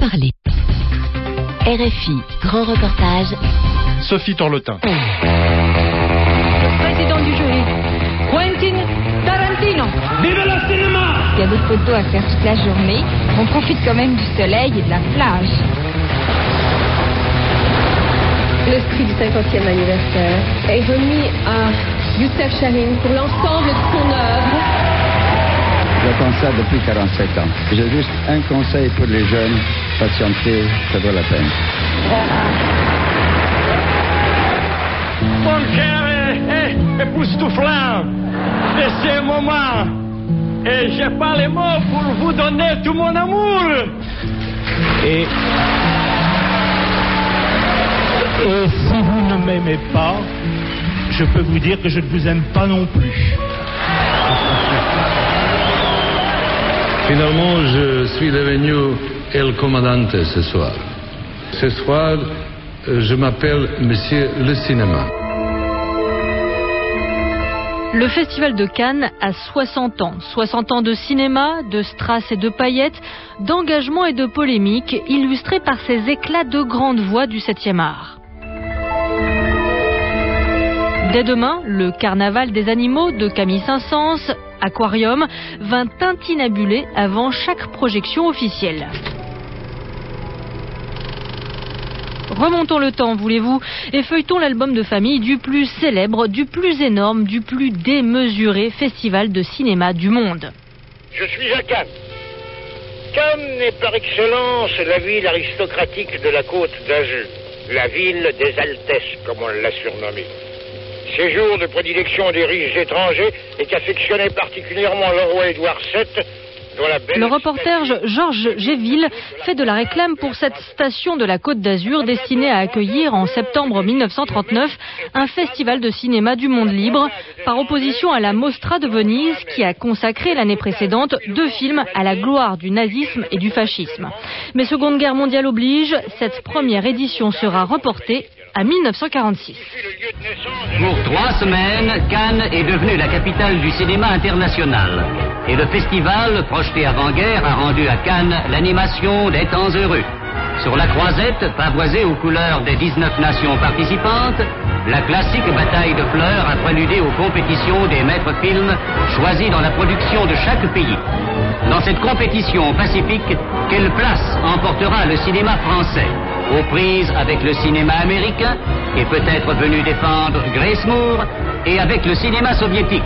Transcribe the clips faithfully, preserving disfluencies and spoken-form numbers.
parler. R F I, grand reportage. Sophie Torlotin. Le président du jury, Quentin Tarantino. Vive le cinéma! Il y a des photos à faire toute la journée. On profite quand même du soleil et de la plage. Le prix du cinquantième anniversaire est remis à Youssef Chahine pour l'ensemble de son œuvre. J'attends ça depuis quarante-sept ans. J'ai juste un conseil pour les jeunes, patienter, ça vaut la peine. Mon cœur est, est, est époustouflant de ce moment. Et j'ai pas les mots pour vous donner tout mon amour. Et, et si vous ne m'aimez pas, je peux vous dire que je ne vous aime pas non plus. Finalement, je suis devenu El Comandante ce soir. Ce soir, je m'appelle Monsieur le Cinéma. Le Festival de Cannes a soixante ans. soixante ans de cinéma, de strass et de paillettes, d'engagement et de polémique, illustrés par ces éclats de grande voix du septième art. Dès demain, le Carnaval des animaux de Camille Saint-Saëns, Aquarium, vint tintinabuler avant chaque projection officielle. Remontons le temps, voulez-vous, et feuilletons l'album de famille du plus célèbre, du plus énorme, du plus démesuré festival de cinéma du monde. Je suis à Cannes. Cannes est par excellence la ville aristocratique de la Côte d'Azur, la ville des Altesses, comme on l'a surnommée. Séjour de prédilection des riches étrangers et qu'affectionnait particulièrement le roi Édouard sept. Le reporter Georges Géville fait de la réclame pour cette station de la Côte d'Azur destinée à accueillir en septembre mille neuf cent trente-neuf un festival de cinéma du monde libre, par opposition à la Mostra de Venise qui a consacré l'année précédente deux films à la gloire du nazisme et du fascisme. Mais Seconde Guerre mondiale oblige, cette première édition sera reportée à mille neuf cent quarante-six. Pour trois semaines, Cannes est devenue la capitale du cinéma international. Et le festival, projeté avant-guerre, a rendu à Cannes l'animation des temps heureux. Sur la croisette, pavoisée aux couleurs des dix-neuf nations participantes, la classique bataille de fleurs a préludé aux compétitions des maîtres films choisis dans la production de chaque pays. Dans cette compétition pacifique, quelle place emportera le cinéma français? Aux prises avec le cinéma américain, qui est peut-être venu défendre Grace Moore, et avec le cinéma soviétique.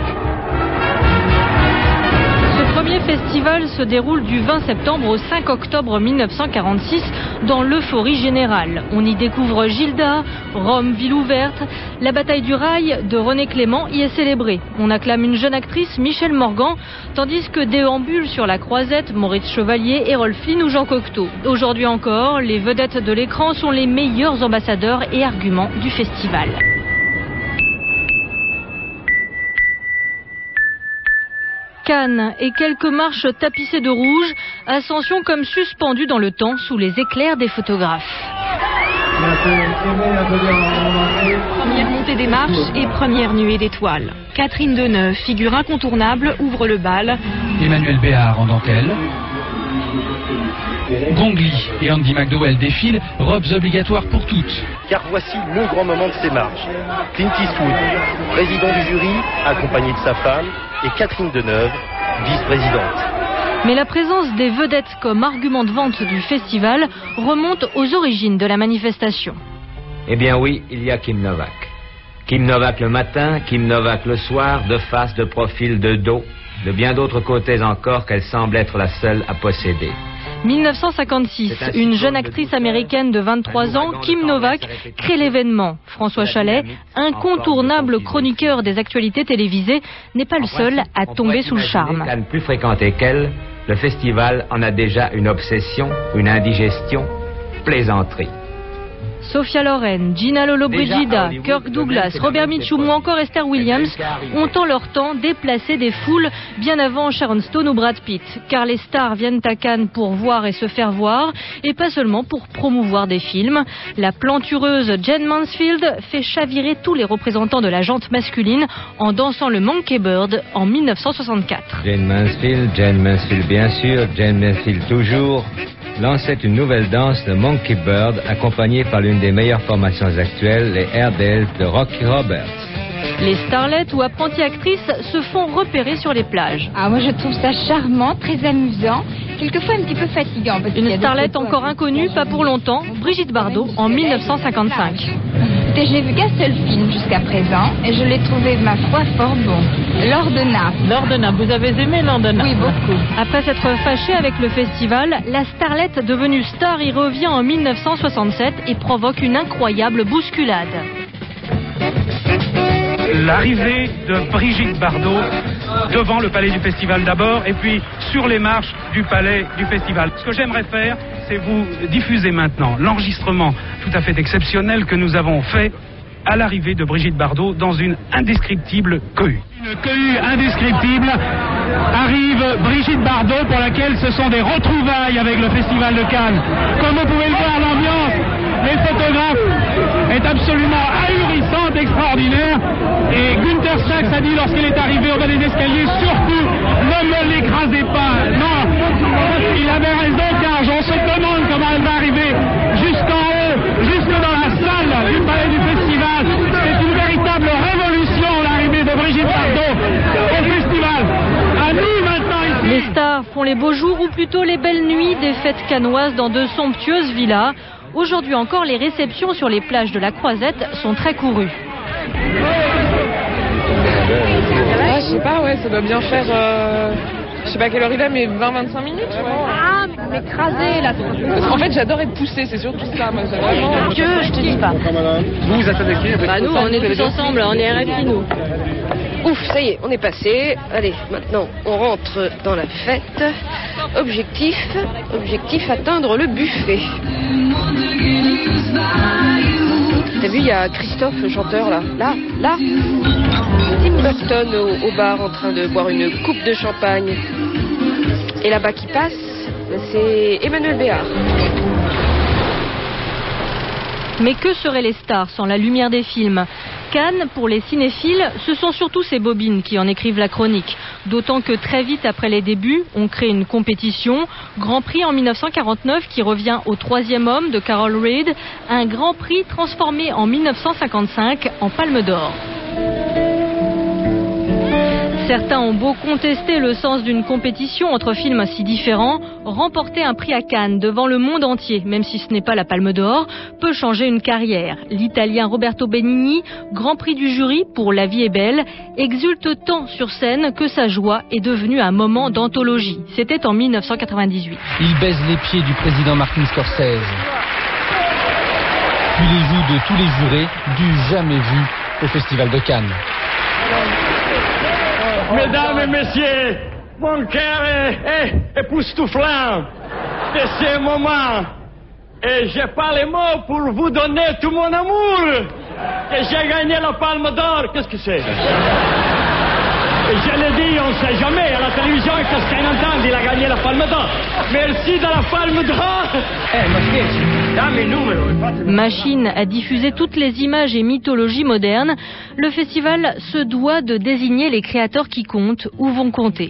Ce premier festival se déroule du vingt septembre au cinq octobre mille neuf cent quarante-six dans l'euphorie générale. On y découvre Gilda, Rome, ville ouverte. La bataille du rail de René Clément y est célébrée. On acclame une jeune actrice, Michèle Morgan, tandis que déambulent sur la croisette Maurice Chevalier, Errol Flynn ou Jean Cocteau. Aujourd'hui encore, les vedettes de l'écran sont les meilleurs ambassadeurs et arguments du festival. Cannes et quelques marches tapissées de rouge, ascension comme suspendue dans le temps sous les éclairs des photographes. Première montée des marches et première nuée d'étoiles. Catherine Deneuve, figure incontournable, ouvre le bal. Emmanuel Béard en dentelle. Gong Li et Andy McDowell défilent, robes obligatoires pour toutes. Car voici le grand moment de ces marches. Clint Eastwood, président du jury, accompagné de sa femme, et Catherine Deneuve, vice-présidente. Mais la présence des vedettes comme argument de vente du festival remonte aux origines de la manifestation. Eh bien oui, il y a Kim Novak. Kim Novak le matin, Kim Novak le soir, de face, de profil, de dos, de bien d'autres côtés encore qu'elle semble être la seule à posséder. mille neuf cent cinquante-six, une jeune actrice américaine de vingt-trois ans, Kim Novak, crée l'événement. François Chalet, incontournable chroniqueur des actualités télévisées, n'est pas le seul à tomber sous le charme. À ne plus fréquenter qu'elle, le festival en a déjà une obsession, une indigestion, plaisanterie. Sophia Loren, Gina Lollobrigida, Kirk Douglas, Robert Mitchum ou encore Esther Williams ont en leur temps déplacé des foules bien avant Sharon Stone ou Brad Pitt. Car les stars viennent à Cannes pour voir et se faire voir, et pas seulement pour promouvoir des films. La plantureuse Jane Mansfield fait chavirer tous les représentants de la jante masculine en dansant le Monkey Bird en mille neuf cent soixante-quatre. Jane Mansfield, Jane Mansfield bien sûr, Jane Mansfield toujours. lançait une nouvelle danse, le Monkey Bird, accompagnée par l'une des meilleures formations actuelles, les Airedales de Rocky Roberts. Les starlettes ou apprenties actrices se font repérer sur les plages. Ah, moi je trouve ça charmant, très amusant, quelquefois un petit peu fatigant. Parce Une starlette encore inconnue, pas pour longtemps, Brigitte Bardot, en mille neuf cent cinquante-cinq. Je n'ai vu qu'un seul film jusqu'à présent et je l'ai trouvé, ma foi, fort bon. L'Or de Naples. L'Or de Naples, vous avez aimé L'Or de Naples? Oui, beaucoup. Après s'être fâchée avec le festival, la starlette devenue star y revient en mille neuf cent soixante-sept et provoque une incroyable bousculade. L'arrivée de Brigitte Bardot devant le palais du festival d'abord et puis sur les marches du palais du festival. Ce que j'aimerais faire, c'est vous diffuser maintenant l'enregistrement tout à fait exceptionnel que nous avons fait à l'arrivée de Brigitte Bardot dans une indescriptible cohue. Une cohue indescriptible arrive Brigitte Bardot pour laquelle ce sont des retrouvailles avec le festival de Cannes. Comme vous pouvez le voir, l'ambiance, les photographes est absolument ahurissante, extraordinaire. Et Günther Sachs a dit lorsqu'elle est arrivée au bas des escaliers, surtout ne me l'écrasez pas. Non, il avait raison car on se demande comment elle va arriver jusqu'en haut, jusque dans la salle du palais du festival. C'est une véritable révolution l'arrivée de Brigitte Bardot au festival. À nous maintenant ici. Les stars font les beaux jours ou plutôt les belles nuits des fêtes cannoises dans de somptueuses villas. Aujourd'hui encore, les réceptions sur les plages de la Croisette sont très courues. Ah, je sais pas, ouais, ça doit bien faire, euh, je sais pas à quelle heure il est, mais vingt à vingt-cinq minutes. Ouais. Ah, mais écrasé là. En fait, j'adore être poussée, c'est surtout ça. Moi, c'est vraiment... Dieu, je te dis pas. Vous, vous attendez qui? Bah nous, on est tous ensemble, on est R F I, nous. Ouf, ça y est, on est passé. Allez, maintenant, on rentre dans la fête. Objectif, objectif, atteindre le buffet. T'as vu, il y a Christophe, le chanteur, là. Là, là. Tim Burton au, au bar en train de boire une coupe de champagne. Et là-bas qui passe, c'est Emmanuel Béard. Mais que seraient les stars sans la lumière des films? Cannes, pour les cinéphiles, ce sont surtout ces bobines qui en écrivent la chronique. D'autant que très vite après les débuts, on crée une compétition. Grand Prix en mille neuf cent quarante-neuf qui revient au Troisième Homme de Carol Reed. Un Grand Prix transformé en mille neuf cent cinquante-cinq en Palme d'Or. Certains ont beau contester le sens d'une compétition entre films si différents, remporter un prix à Cannes devant le monde entier, même si ce n'est pas la Palme d'Or, peut changer une carrière. L'Italien Roberto Benigni, Grand Prix du jury pour La vie est belle, exulte tant sur scène que sa joie est devenue un moment d'anthologie. C'était en mille neuf cent quatre-vingt-dix-huit. Il baise les pieds du président Martin Scorsese, puis les joues de tous les jurés du jamais vu au Festival de Cannes. Mesdames et messieurs, mon cœur est, est époustouflant de ce moment. Et j'ai pas les mots pour vous donner tout mon amour. Et j'ai gagné la Palme d'Or. Qu'est-ce que c'est? Et je l'ai dit, on ne sait jamais. À la télévision, qu'est-ce qu'on entend? Il a gagné la Palme d'Or. Merci de la Palme d'Or. Eh, Machine à diffuser toutes les images et mythologies modernes, le festival se doit de désigner les créateurs qui comptent ou vont compter.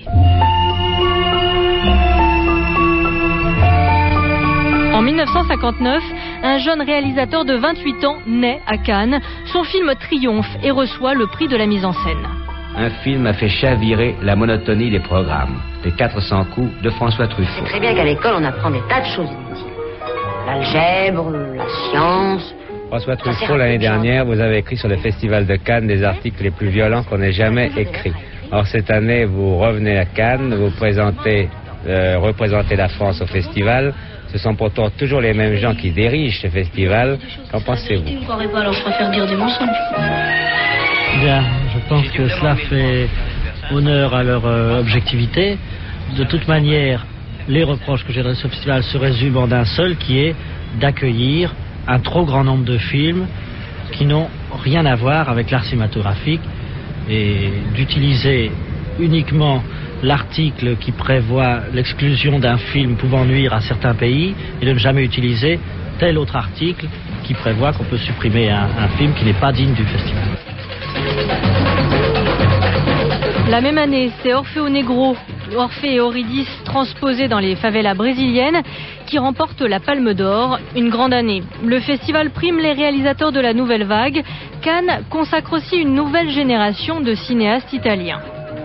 En mille neuf cent cinquante-neuf, un jeune réalisateur de vingt-huit ans naît à Cannes. Son film triomphe et reçoit le prix de la mise en scène. Un film a fait chavirer la monotonie des programmes. Les quatre cents coups de François Truffaut. C'est très bien qu'à l'école, on apprend des tas de choses inutiles. L'algèbre, la science... François Truffaut, l'année dernière, vous avez écrit sur le Festival de Cannes des articles les plus violents qu'on ait jamais écrits. Or, cette année, vous revenez à Cannes, vous présentez, euh, représentez la France au festival. Ce sont pourtant toujours les mêmes gens qui dirigent ce festival. Qu'en pensez-vous? Je ne croirais pas, alors je préfère dire des mensonges. Bien, je pense que cela fait honneur à leur euh, objectivité. De toute manière, les reproches que j'ai dans ce festival se résument en un seul, qui est d'accueillir un trop grand nombre de films qui n'ont rien à voir avec l'art cinématographique et d'utiliser uniquement l'article qui prévoit l'exclusion d'un film pouvant nuire à certains pays et de ne jamais utiliser tel autre article qui prévoit qu'on peut supprimer un, un film qui n'est pas digne du festival. La même année, c'est Orfeo Negro Orphée et Eurydice transposés dans les favelas brésiliennes, qui remporte la Palme d'Or. Une grande année. Le festival prime les réalisateurs de la nouvelle vague. Cannes consacre aussi une nouvelle génération de cinéastes italiens.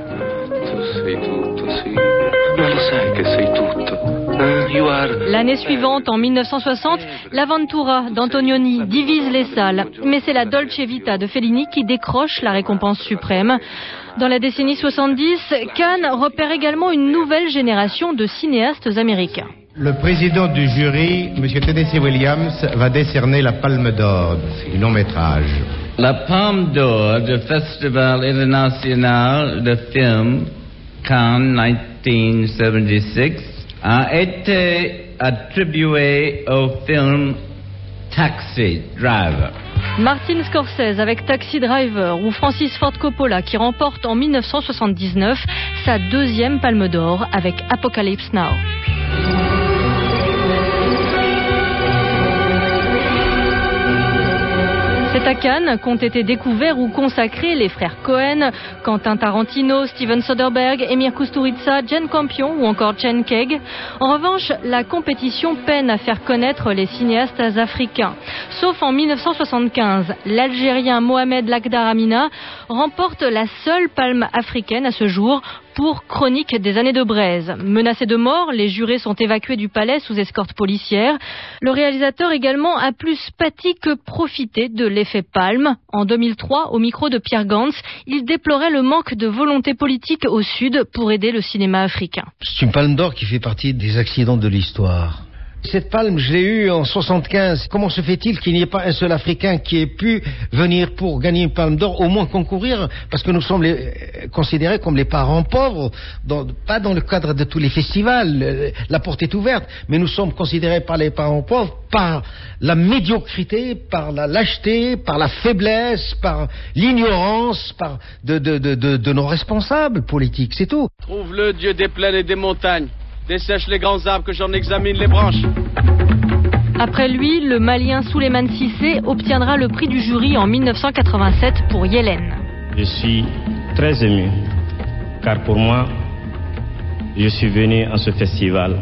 L'année suivante, en mille neuf cent soixante, l'Avventura d'Antonioni divise les salles. Mais c'est la Dolce Vita de Fellini qui décroche la récompense suprême. Dans la décennie soixante-dix, Cannes repère également une nouvelle génération de cinéastes américains. Le président du jury, M. Tennessee Williams, va décerner la Palme d'Or du long métrage. La Palme d'Or du Festival international de film Cannes dix-neuf cent soixante-seize a été attribuée au film Taxi Driver. Martin Scorsese avec Taxi Driver ou Francis Ford Coppola qui remporte en mille neuf cent soixante-dix-neuf sa deuxième Palme d'Or avec Apocalypse Now. C'est à Cannes qu'ont été découverts ou consacrés les frères Cohen, Quentin Tarantino, Steven Soderbergh, Emir Kusturica, Jane Campion ou encore Chen Keg. En revanche, la compétition peine à faire connaître les cinéastes africains. Sauf en mille neuf cent soixante-quinze, l'Algérien Mohamed Lakhdar Amina remporte la seule palme africaine à ce jour pour Chronique des années de braise. Menacés de mort, les jurés sont évacués du palais sous escorte policière. Le réalisateur également a plus pâti que profité de l'effet palme. En deux mille trois, au micro de Pierre Gantz, il déplorait le manque de volonté politique au Sud pour aider le cinéma africain. C'est une palme d'or qui fait partie des accidents de l'histoire. Cette palme, je l'ai eue en soixante-quinze. Comment se fait-il qu'il n'y ait pas un seul Africain qui ait pu venir pour gagner une palme d'or, au moins concourir, parce que nous sommes les, considérés comme les parents pauvres, dans, pas dans le cadre de tous les festivals, la porte est ouverte, mais nous sommes considérés par les parents pauvres par la médiocrité, par la lâcheté, par la faiblesse, par l'ignorance, par de, de, de, de, de nos responsables politiques, c'est tout. Trouve-le, Dieu des plaines et des montagnes. Dessèche les grands arbres que j'en examine les branches. Après lui, le Malien Souleymane Cissé obtiendra le prix du jury en mille neuf cent quatre-vingt-sept pour Yélène. Je suis très ému, car pour moi, je suis venu à ce festival,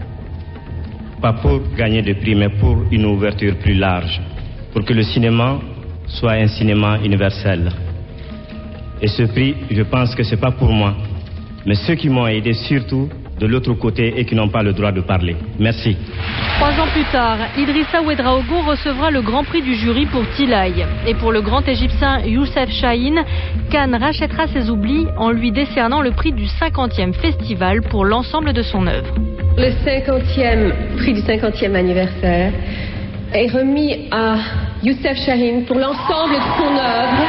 pas pour gagner des prix, mais pour une ouverture plus large, pour que le cinéma soit un cinéma universel. Et ce prix, je pense que ce n'est pas pour moi, mais ceux qui m'ont aidé surtout, de l'autre côté et qui n'ont pas le droit de parler. Merci. Trois ans plus tard, Idrissa Ouedraogo recevra le grand prix du jury pour Tilay. Et pour le grand égyptien Youssef Chahine, Cannes rachètera ses oublis en lui décernant le prix du cinquantième festival pour l'ensemble de son œuvre. Le cinquantième prix du cinquantième anniversaire est remis à Youssef Chahine pour l'ensemble de son œuvre,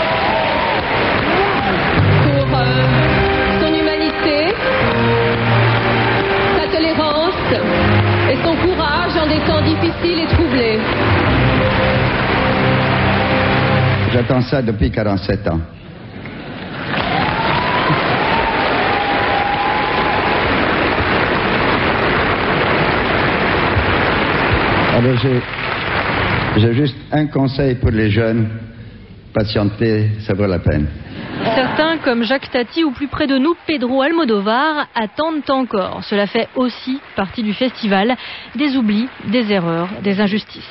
pour euh, son humanité, et son courage en des temps difficiles et troublés. J'attends ça depuis quarante-sept ans. Alors j'ai, j'ai juste un conseil pour les jeunes. Patienter, ça vaut la peine. Certains, comme Jacques Tati ou plus près de nous, Pedro Almodovar, attendent encore. Cela fait aussi partie du festival, des oublis, des erreurs, des injustices.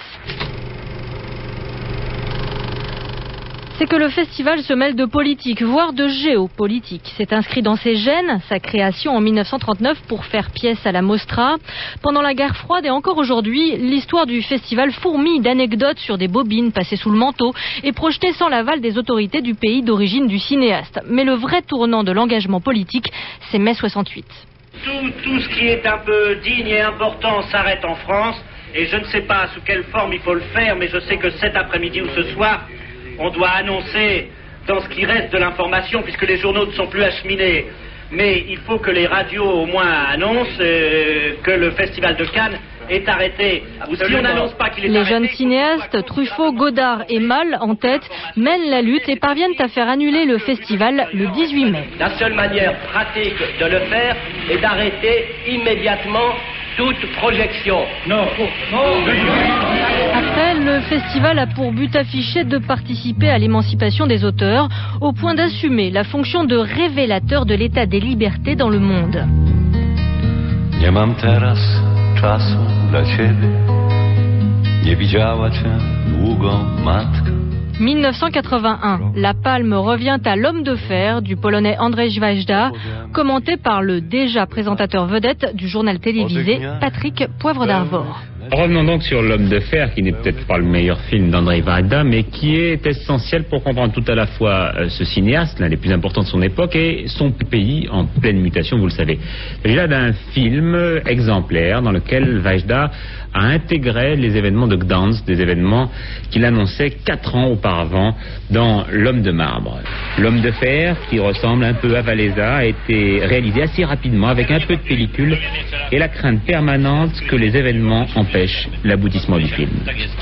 C'est que le festival se mêle de politique, voire de géopolitique. C'est inscrit dans ses gènes, sa création en mille neuf cent trente-neuf pour faire pièce à la Mostra. Pendant la guerre froide et encore aujourd'hui, l'histoire du festival fourmille d'anecdotes sur des bobines passées sous le manteau et projetées sans l'aval des autorités du pays d'origine du cinéaste. Mais le vrai tournant de l'engagement politique, c'est mai soixante-huit. Tout, tout ce qui est un peu digne et important s'arrête en France. Et je ne sais pas sous quelle forme il faut le faire, mais je sais que cet après-midi ou ce soir, on doit annoncer dans ce qui reste de l'information, puisque les journaux ne sont plus acheminés. Mais il faut que les radios au moins annoncent euh, que le Festival de Cannes est arrêté. Ou si on n'annonce pas qu'il est les arrêté... jeunes cinéastes, Truffaut, Godard et Malle en tête, mènent la lutte et parviennent à faire annuler le festival le dix-huit mai. La seule manière pratique de le faire est d'arrêter immédiatement toute projection. Non, non. Après, le festival a pour but affiché de participer à l'émancipation des auteurs, au point d'assumer la fonction de révélateur de l'état des libertés dans le monde. Nie mam teraz czasu dla ciebie. Nie widziała cię długo matka. mille neuf cent quatre-vingt-un, la palme revient à l'homme de fer du polonais Andrzej Wajda, commenté par le déjà présentateur vedette du journal télévisé Patrick Poivre d'Arvor. Revenons donc sur L'Homme de Fer, qui n'est peut-être pas le meilleur film d'Andrzej Wajda, mais qui est essentiel pour comprendre tout à la fois euh, ce cinéaste, l'un des plus importants de son époque, et son pays en pleine mutation, vous le savez. Il s'agit là d'un film exemplaire dans lequel Wajda a intégré les événements de Gdansk, des événements qu'il annonçait quatre ans auparavant dans L'Homme de Marbre. L'Homme de Fer, qui ressemble un peu à Wałęsa, a été réalisé assez rapidement avec un peu de pellicule et la crainte permanente que les événements empêchent l'aboutissement du film.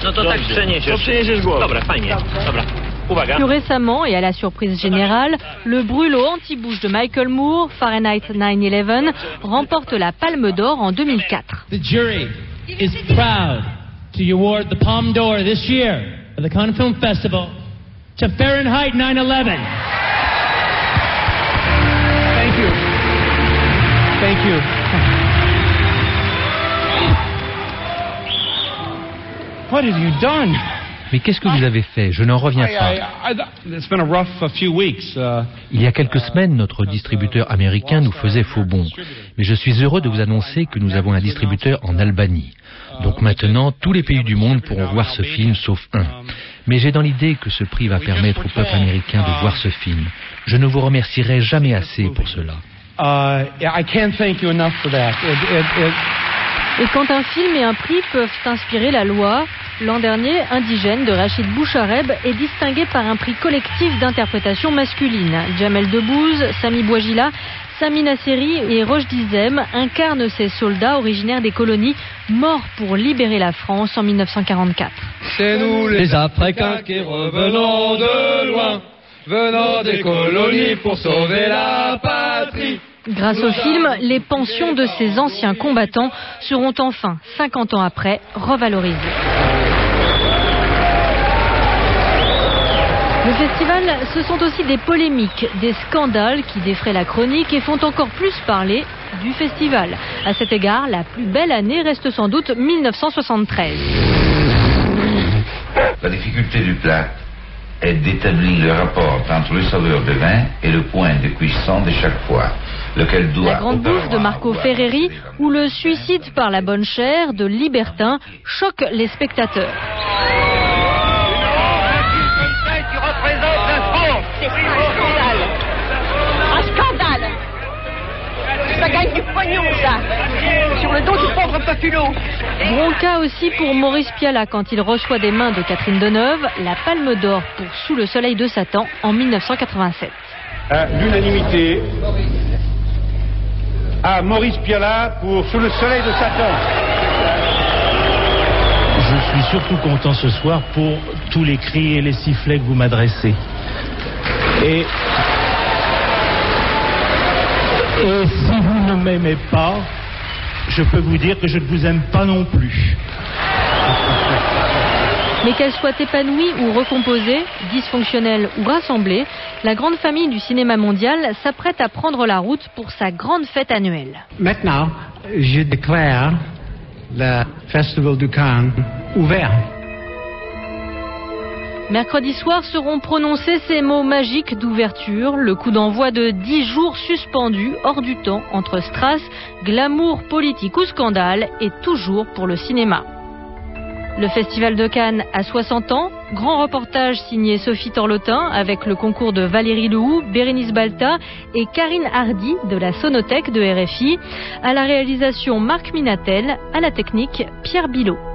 Plus récemment, et à la surprise générale, le brûlot anti-bouche de Michael Moore, Fahrenheit neuf onze, remporte la Palme d'Or en deux mille quatre. The jury is proud to award the Palme d'Or this year at the Cannes Film Festival to Fahrenheit nine eleven. Thank you. Thank you. What have you done? Mais qu'est-ce que vous avez fait? Je n'en reviens pas. Il y a quelques semaines, notre distributeur américain nous faisait faux bond. Mais je suis heureux de vous annoncer que nous avons un distributeur en Albanie. Donc maintenant, tous les pays du monde pourront voir ce film, sauf un. Mais j'ai dans l'idée que ce prix va permettre au peuple américain de voir ce film. Je ne vous remercierai jamais assez pour cela. Et quand un film et un prix peuvent inspirer la loi, l'an dernier, Indigène de Rachid Bouchareb est distingué par un prix collectif d'interprétation masculine. Jamel Debbouze, Sami Bouajila, Sami Nasseri et Roche Dizem incarnent ces soldats originaires des colonies morts pour libérer la France en mille neuf cent quarante-quatre. C'est nous les Africains qui revenons de loin, venant des colonies pour sauver la patrie. Grâce au film, les pensions de ces anciens combattants seront enfin, cinquante ans après, revalorisées. Le festival, ce sont aussi des polémiques, des scandales qui défraient la chronique et font encore plus parler du festival. À cet égard, la plus belle année reste sans doute mille neuf cent soixante-treize. La difficulté du plat est d'établir le rapport entre le saveur de vin et le point de cuisson de chaque fois, lequel doit... La Grande Bouffe de Marco Ferreri ou le suicide par la bonne chair de Libertin choquent les spectateurs. C'est un scandale. Un scandale. Ça gagne du pognon, ça. Sur le dos du pauvre populo. Bronca aussi pour Maurice Pialat quand il reçoit des mains de Catherine Deneuve la Palme d'Or pour Sous le soleil de Satan en mille neuf cent quatre-vingt-sept. À l'unanimité, à Maurice Pialat pour Sous le soleil de Satan. Je suis surtout content ce soir pour tous les cris et les sifflets que vous m'adressez. Et, et si vous ne m'aimez pas, je peux vous dire que je ne vous aime pas non plus. Mais qu'elle soit épanouie ou recomposée, dysfonctionnelle ou rassemblée, la grande famille du cinéma mondial s'apprête à prendre la route pour sa grande fête annuelle. Maintenant, je déclare le Festival de Cannes ouvert. Mercredi soir seront prononcés ces mots magiques d'ouverture, le coup d'envoi de dix jours suspendus hors du temps entre strass, glamour, politique ou scandale et toujours pour le cinéma. Le Festival de Cannes a soixante ans, grand reportage signé Sophie Torlotin avec le concours de Valérie Lehoux, Bérénice Balta et Karine Hardy de la Sonothèque de R F I, à la réalisation Marc Minatel, à la technique Pierre Bilot.